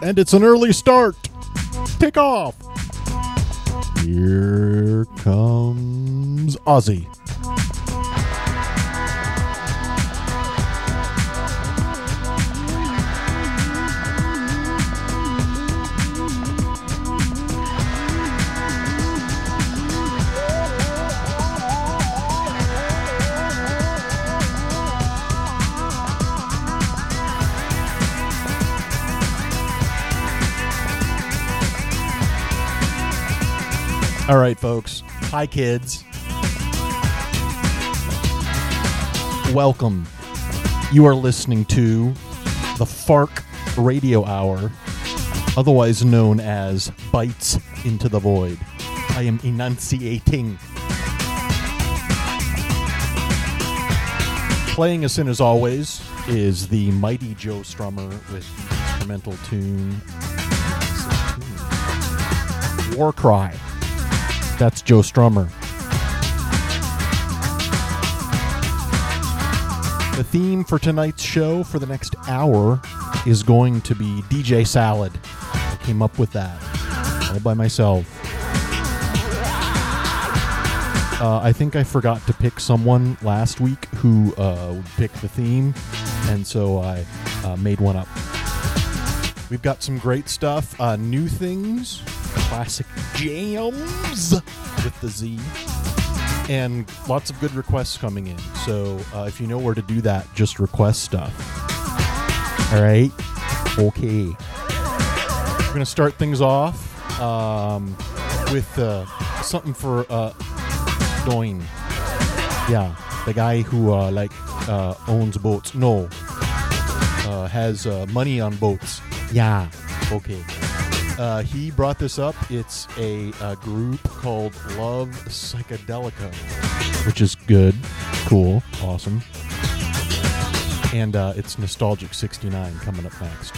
And it's an early start. Take off. Here comes Ozzy. All right, folks. Hi, kids. Welcome. You are listening to the FARC Radio Hour, otherwise known as Bites into the Void. I am enunciating. Playing us in, as always, is the mighty Joe Strummer with the instrumental tune War Cry. That's Joe Strummer. The theme for tonight's show for the next hour is going to be DJ Salad. I came up with that all by myself. I think I forgot to pick someone last week who would pick the theme, and so I made one up. We've got some great stuff, new things, classic jams with the Z, and lots of good requests coming in. So if you know where to do that, just request stuff. All right? Okay. We're going to start things off with something for Doyne. Yeah, the guy who owns boats. No. Has money on boats. Yeah. Okay. He brought this up. It's a group called Love Psychedelica, which is good, cool, awesome. And it's Nostalgic 69 coming up next.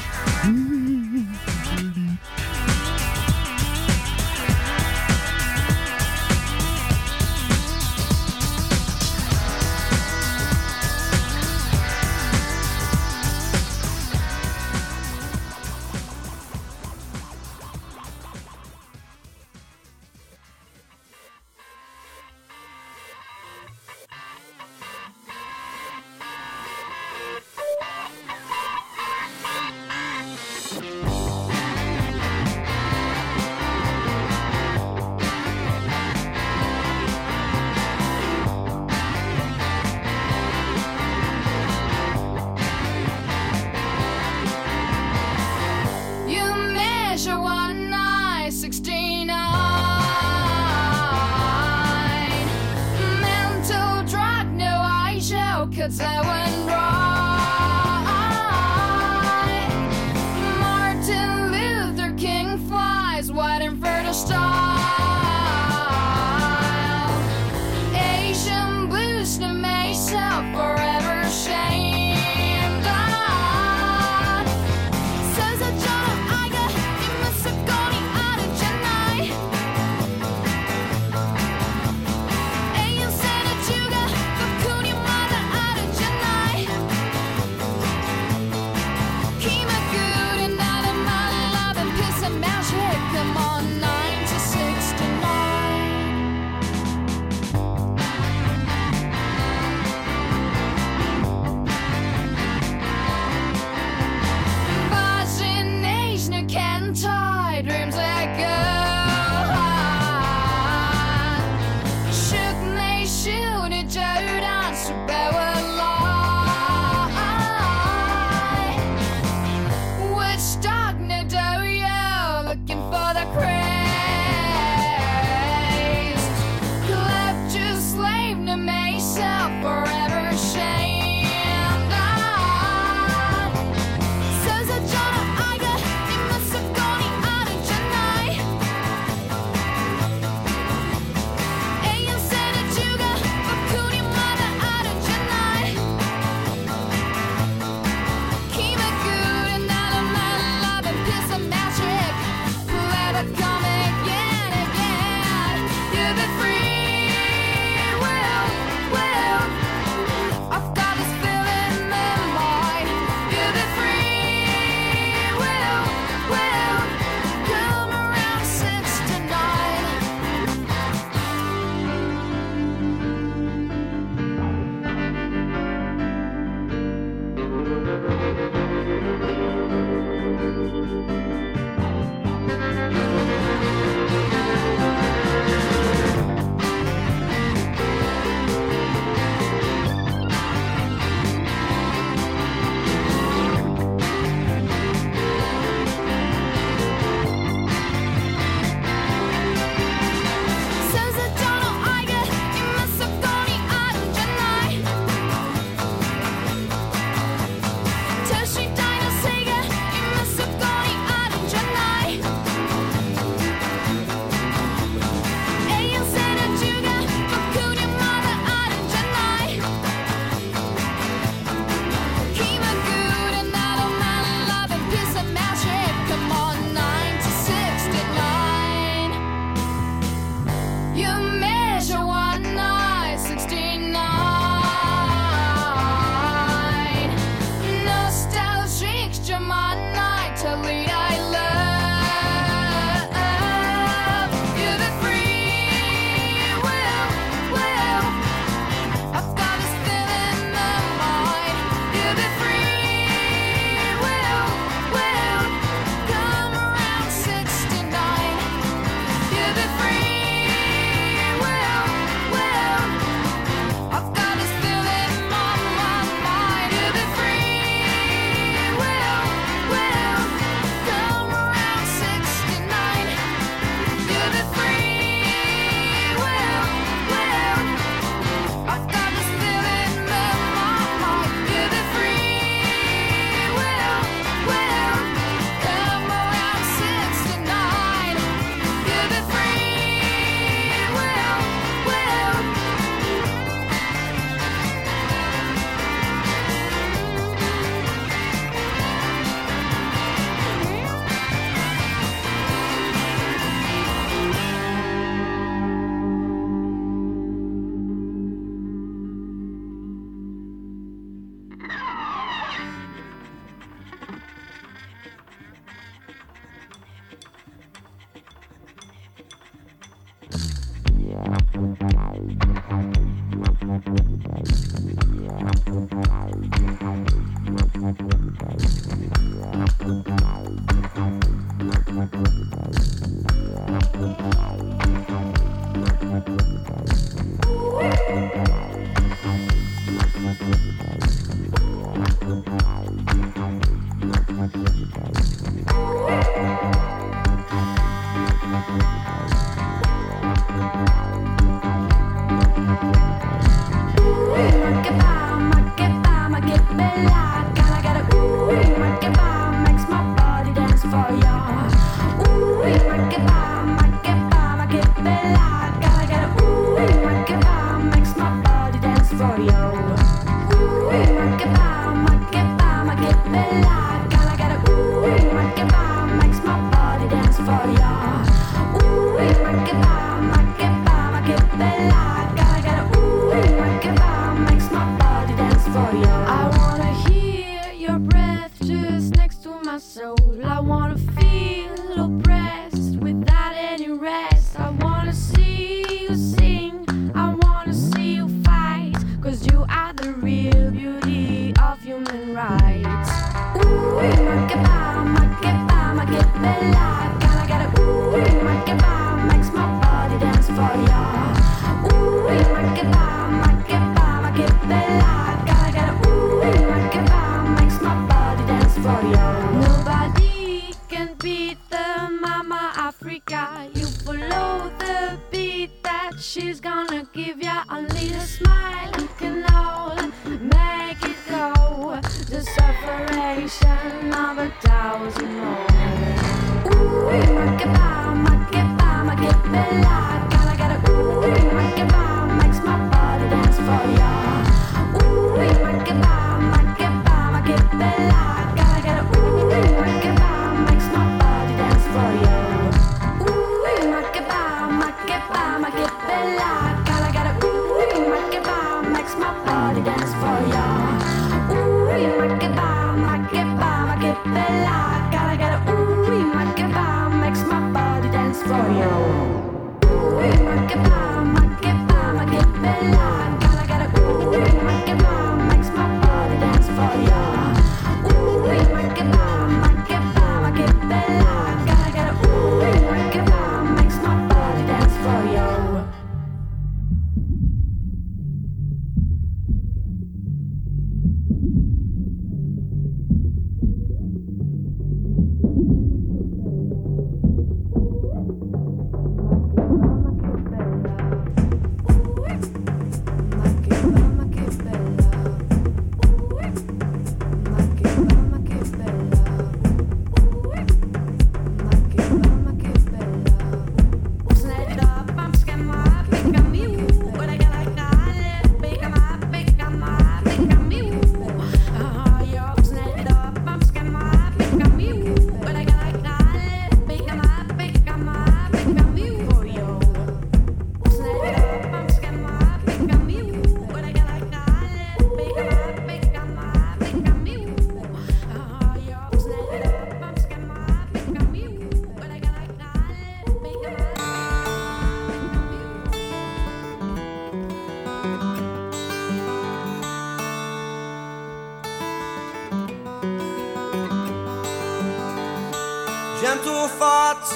Gentle thoughts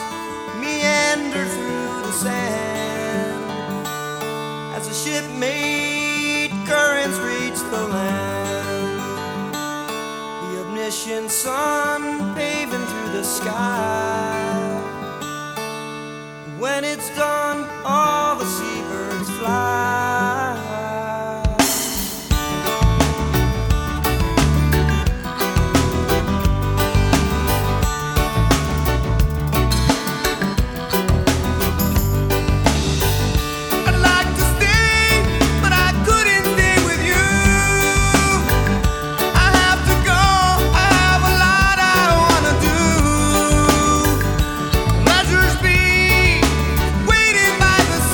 meander through the sand as the ship-made currents reach the land. The omniscient sun paving through the sky. When it's done, all the seabirds fly. Waiting by the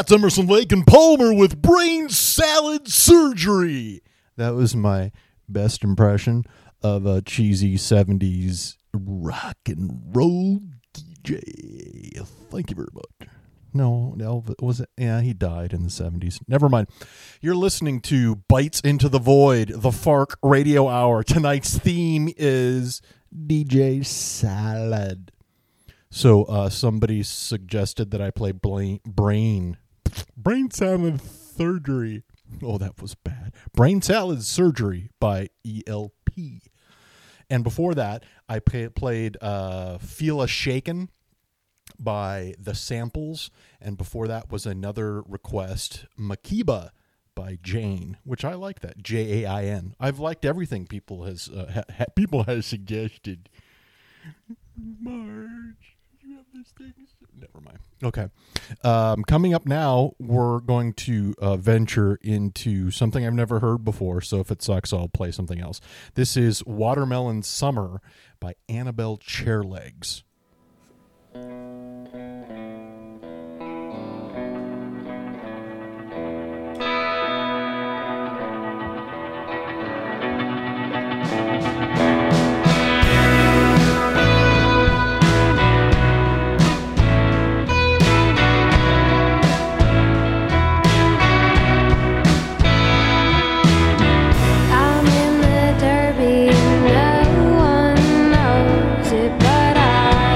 That's Emerson, Lake, and Palmer with Brain Salad Surgery. That was my best impression of a cheesy 70s rock and roll DJ. Thank you very much. No, Elvis, was it? Yeah, he died in the 70s. Never mind. You're listening to Bites into the Void, the FARC Radio Hour. Tonight's theme is DJ Salad. So somebody suggested that I play Brain Salad Surgery. Oh, that was bad. Brain Salad Surgery by ELP. And before that, I played Feel a Shakin' by The Samples. And before that was another request, Makeba by Jane, which I like that. Jain. I've liked everything people has suggested. Marge, you have this thing. Never mind. Okay. Coming up now, we're going to venture into something I've never heard before. So if it sucks, I'll play something else. This is Watermelon Summer by Annabelle Chairlegs. I'm in the Derby, no one knows it, but I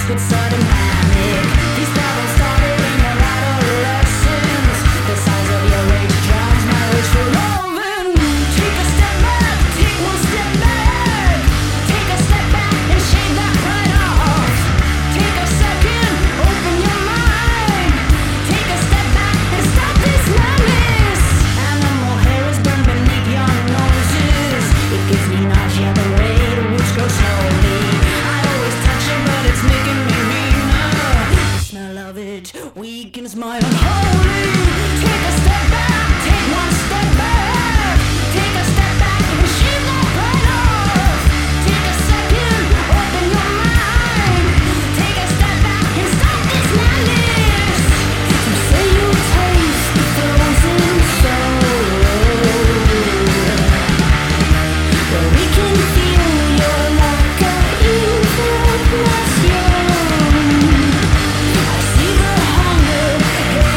with sudden panic. These problems started in your adolescence. The size of your rage drowns my urge for loving. Take a step back, take one step back. Take a step back and shake that pride off. Take a second, open your mind. Take a step back and stop this madness. Animal hair is burned beneath your noses. It gives me nausea the way the roots grow slowly. I always touch it but it's making me meaner. The smell of it weakens my unholy. Take a step back, take one step back. Take a step back and shake that pride off. Take a second, open your mind. Take a step back and stop this madness. You say you taste the frozen soul, but we can feel your lack of information. I see the hunger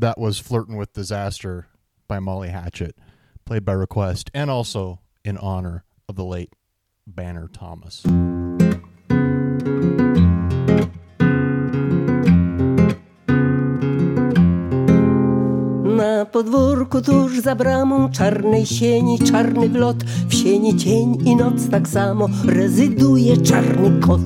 That was Flirtin' with Disaster by Molly Hatchet, played by request, and also in honor of the late Banner Thomas. Na podwórku tuż za bramą czarnej sieni, czarny wlot, w sieni cień i noc tak samo rezyduje czarny kot.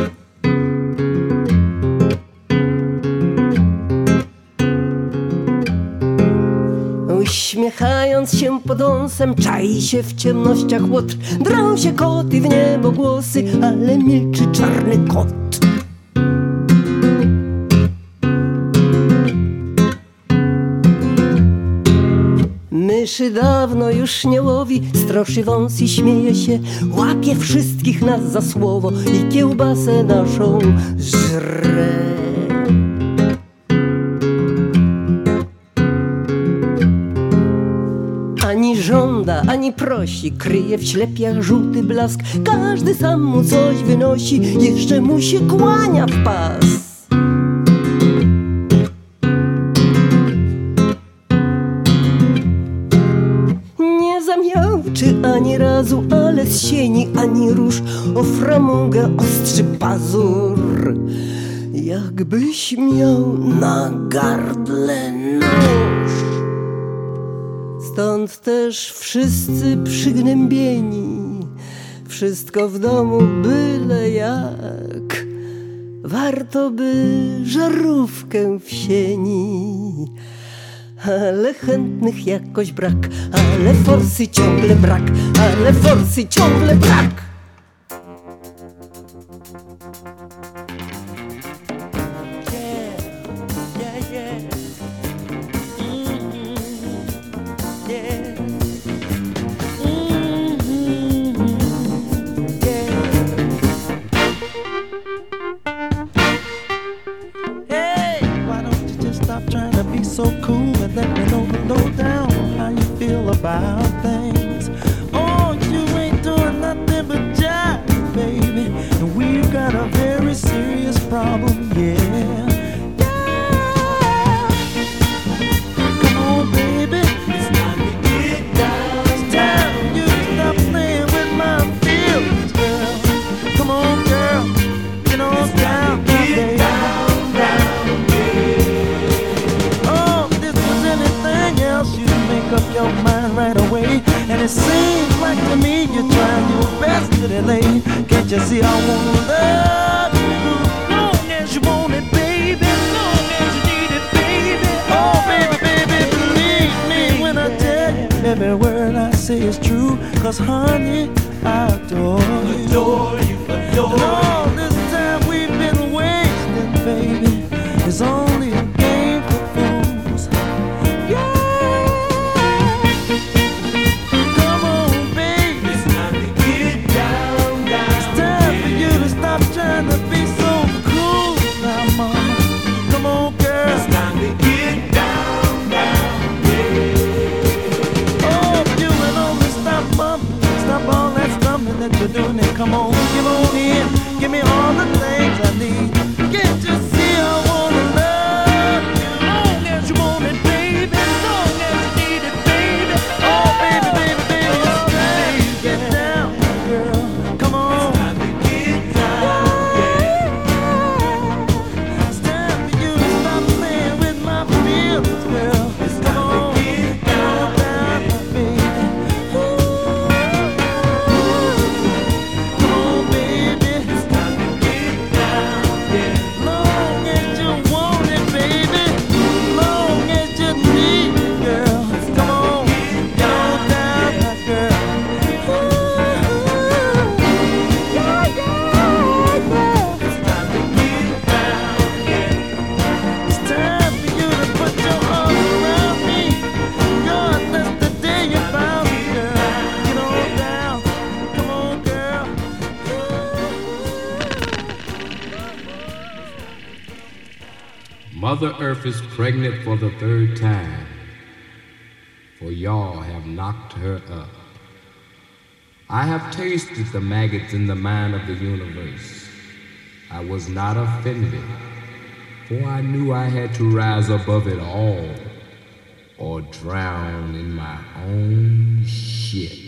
Uśmiechając się pod wąsem, czai się w ciemnościach łotr. Drą się koty w niebo głosy, ale milczy czarny kot. Myszy dawno już nie łowi, stroszy wąs i śmieje się, łapie wszystkich nas za słowo i kiełbasę naszą żre. Ani żąda, ani prosi, kryje w ślepiach żółty blask. Każdy sam mu coś wynosi, jeszcze mu się kłania w pas. Nie zamiałczy ani razu, ale z sieni ani róż o framugę ostrzy pazur, jakbyś miał na gardle nóż. Stąd też wszyscy przygnębieni, wszystko w domu byle jak. Warto by żarówkę w sieni, ale chętnych jakoś brak, ale forsy ciągle brak, ale forsy ciągle brak. So cool and let me know the lowdown how you feel about things. Oh, you ain't doing nothing but jive, baby, and we've got a very serious problem, yeah. Come on, baby, it's time to get down. It's time for you to stop playing with my feelings, girl. Come on, girl, get on down, baby. Up your mind right away, and it seems like to me you're trying your best to delay. Can't you see I wanna love you long as you want it, baby, long as you need it, baby. Oh, baby, baby, believe me when I tell you every word I say is true. 'Cause honey, I adore you. Adore you, adore you. All this time we've been wasting, baby, it's only a game for fools. Yeah. Trying to be so cool now, mama. Come on, girl. It's time to get down, down, yeah. Oh, you and only stop bumping, stop all that stumbling that you're doing, and come on, give on in, give me all the things I need. Can't you see I wanna love you long as you want it, baby, long as you need it, baby. Oh, baby, baby, baby, it's time to get down, girl. Come on. Mother Earth is pregnant for the third time, for y'all have knocked her up. I have tasted the maggots in the mind of the universe. I was not offended, for I knew I had to rise above it all. or drown in my own shit.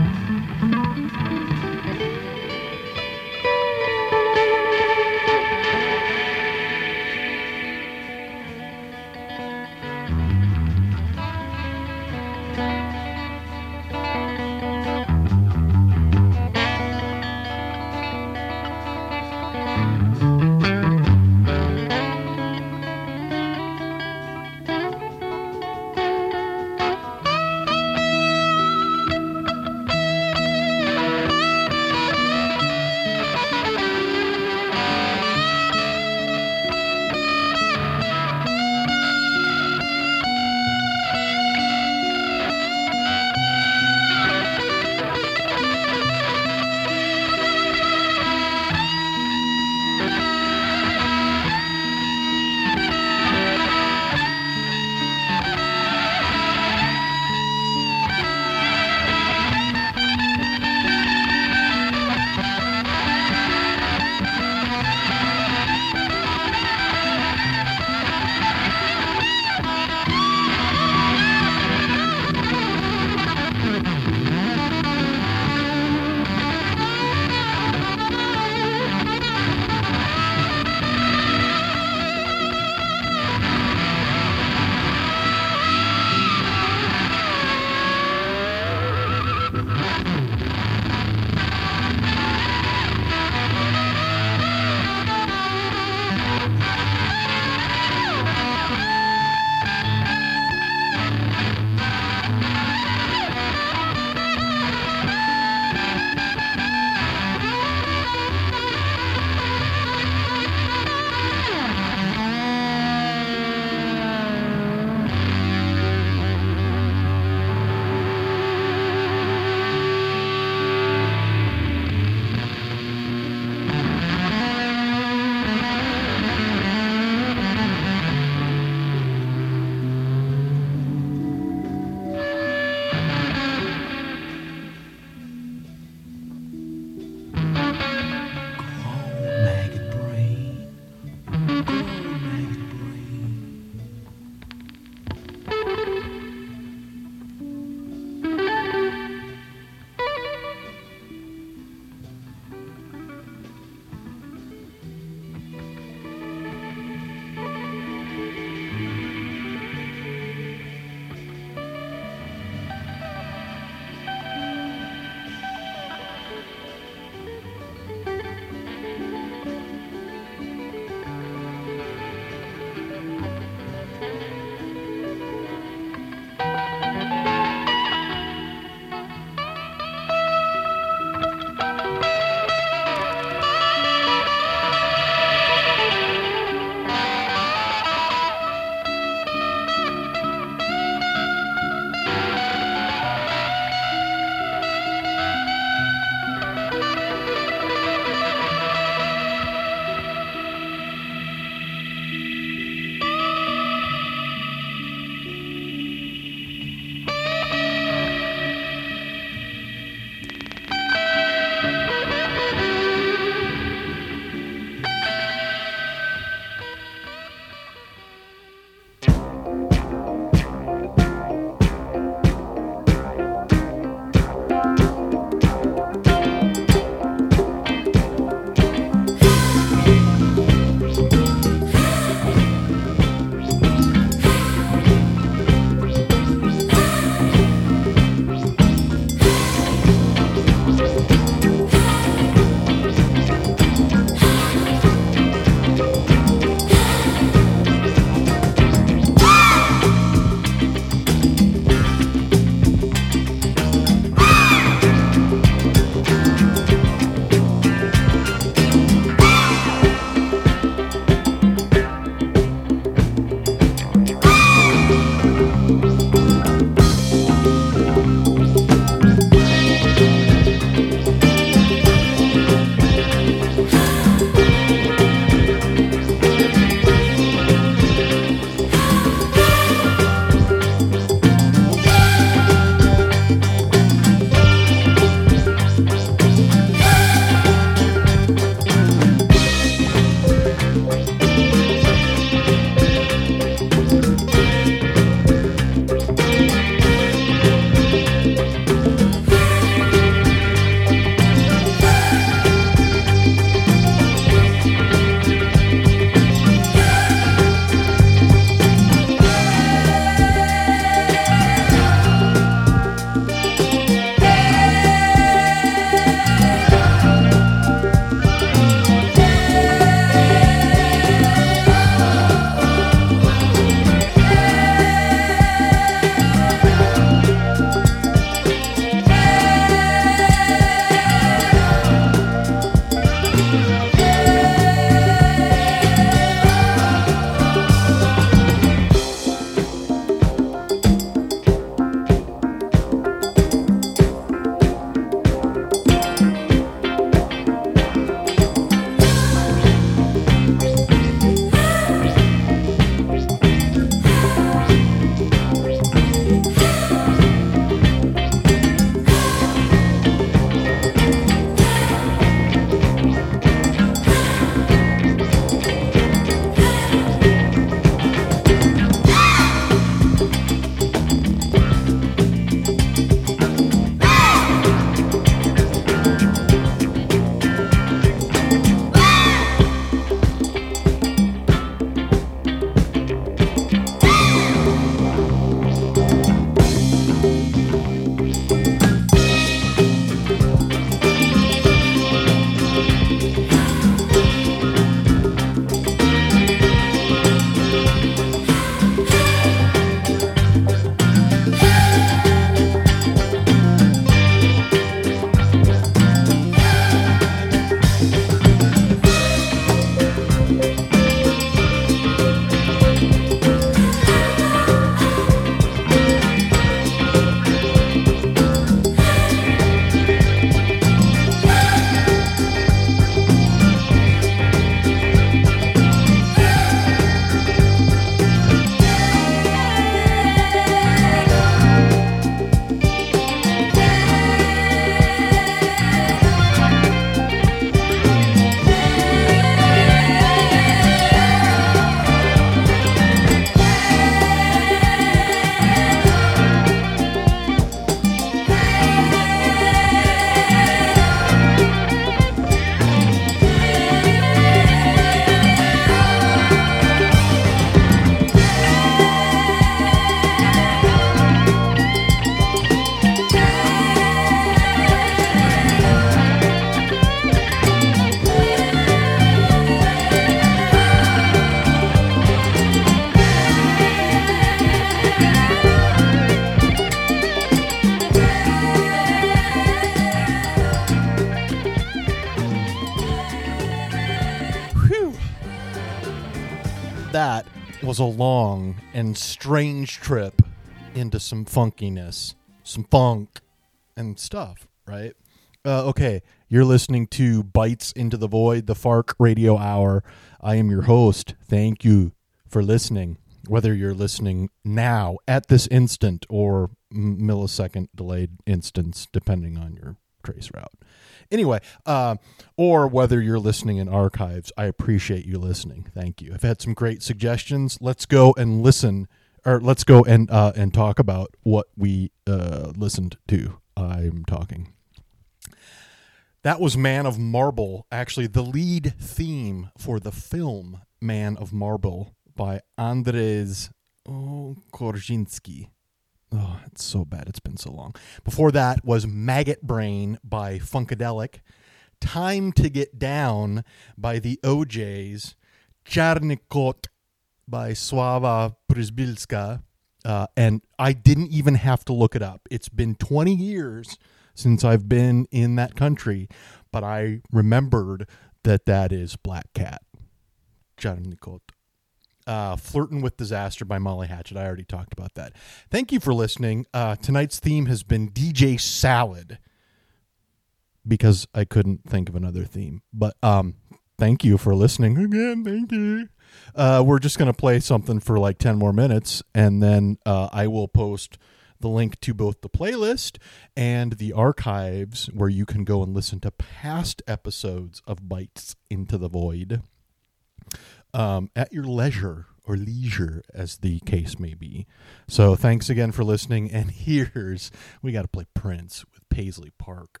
That was a long and strange trip into some funkiness, some funk and stuff, right? Okay, you're listening to Bites into the Void, the FARC Radio Hour. I am your host. Thank you for listening, whether you're listening now, at this instant, or millisecond delayed instance, depending on your trace route. Anyway, or whether you're listening in archives, I appreciate you listening. Thank you. I've had some great suggestions. Let's go and listen, or let's go and talk about what we listened to. I'm talking. That was Man of Marble, actually the lead theme for the film Man of Marble by Andrzej Korzynski. Oh, it's so bad. It's been so long. Before that was Maggot Brain by Funkadelic. Time to Get Down by the OJs. Czarnikot by Sława Przybylska. And I didn't even have to look it up. It's been 20 years since I've been in that country, but I remembered that is Black Cat. Czarnikot. Flirtin' with Disaster by Molly Hatchet. I already talked about that. Thank you for listening. Tonight's theme has been DJ Salad because I couldn't think of another theme. But thank you for listening again. Thank you. We're just going to play something for like 10 more minutes, and then I will post the link to both the playlist and the archives where you can go and listen to past episodes of Bites into the Void. At your leisure, or leisure, as the case may be. So thanks again for listening, and we got to play Prince with Paisley Park.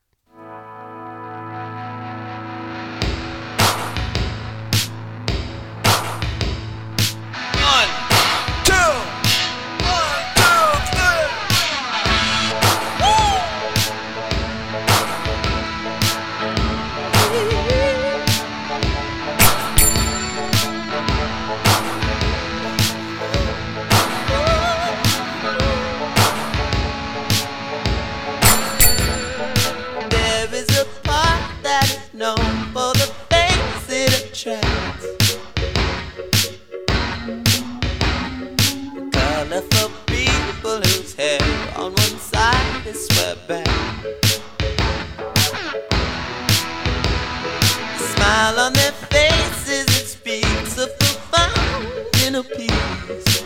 Colorful people whose hair on one side is swept back. The smile on their faces, it speaks of profound inner peace.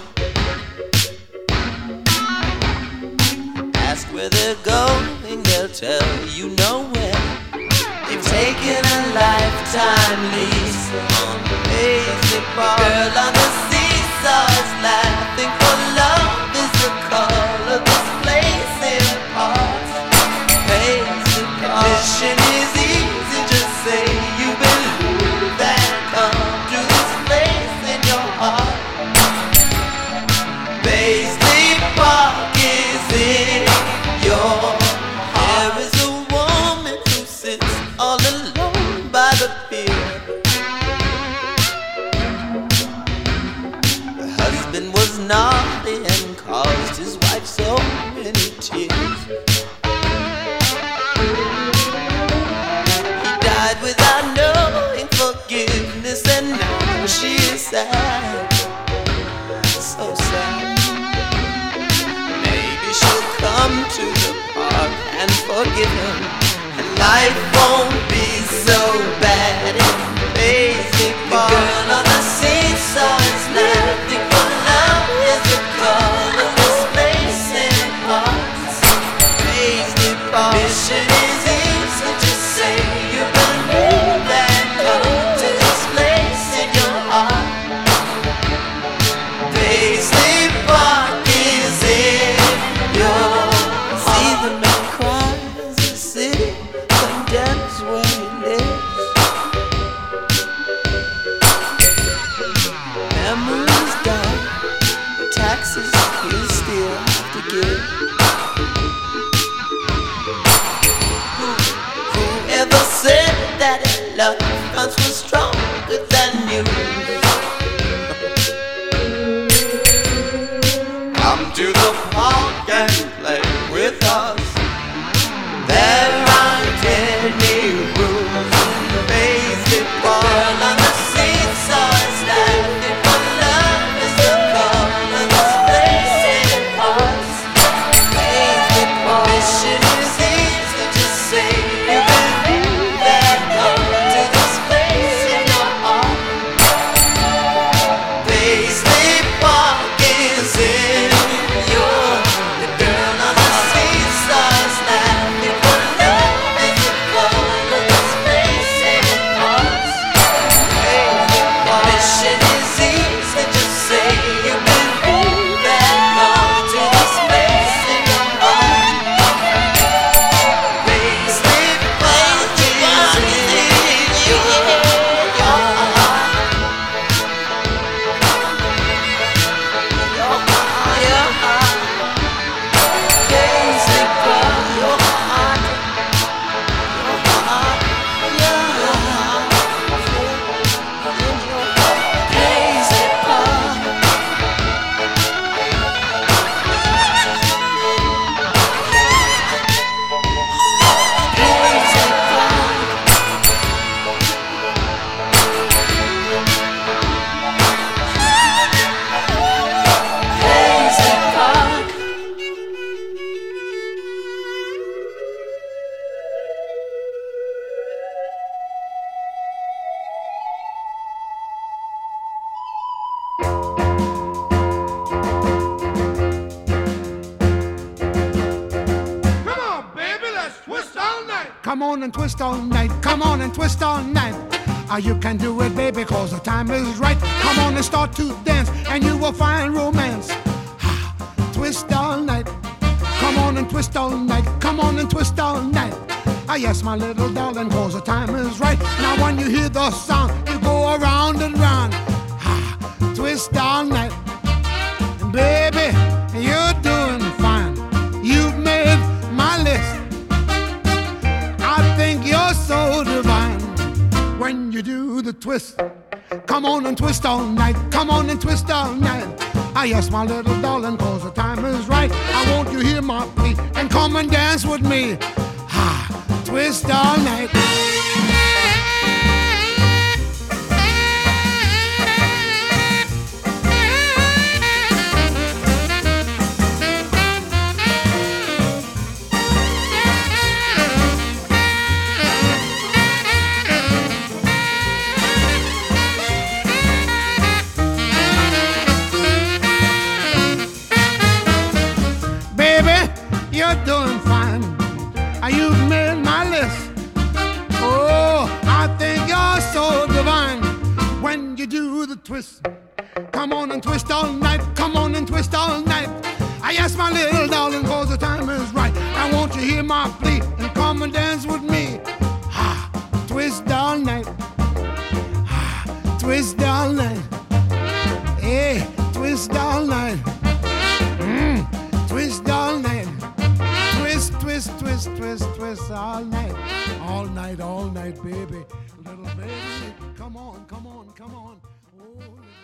Ask where they're going, they'll tell you nowhere. They've taken a lifetime lease on Paisley Park. Girl on the seesaw is laughing, for love is the call of this place in parts. Paisley Park. Mission is easy, just say you believe and come to this place in your heart. Paisley Park is in your heart. There is a woman who sits all alone by the pier. Her husband was naughty and caused his wife so many tears. He died without knowing forgiveness, and now she is sad, so sad. Maybe she'll come to the park and forgive him, and life won't be so bad in Paisley Park. The girl on the seesaw is laughing, for love is the call of this place in parts. Paisley Park. Mission is easy, just say you believe and come to this place in your heart. Paisley Park is in your heart. See the man cry as the city condemns way. Come on and twist all night. Come on and twist all night. You can do it, baby, cause the time is right. Come on and start to dance, and you will find romance. Twist all night. Come on and twist all night. Come on and twist all night. Yes, my little darling, cause the time is right. Now when you hear the sound, you go around and round. Twist all night. And baby, you're doing fine. You've made my list. I think you're so divine when you do the twist. Come on and twist all night. Come on and twist all night. Yes, my little darling, cause the time is right. I want you to hear my plea and come and dance with me. Twist all night. You're doing fine. You've made my list. Oh, I think you're so divine when you do the twist. Come on and twist all night. Come on and twist all night. Yes, my little darling, cause the time is right. I want you to hear my plea and come and dance with me. Twist all night. Twist all night. Hey, twist all night. Twist all night. Twist, twist, twist, twist, twist all night. All night, baby. Little baby, come on, come on, come on. Oh,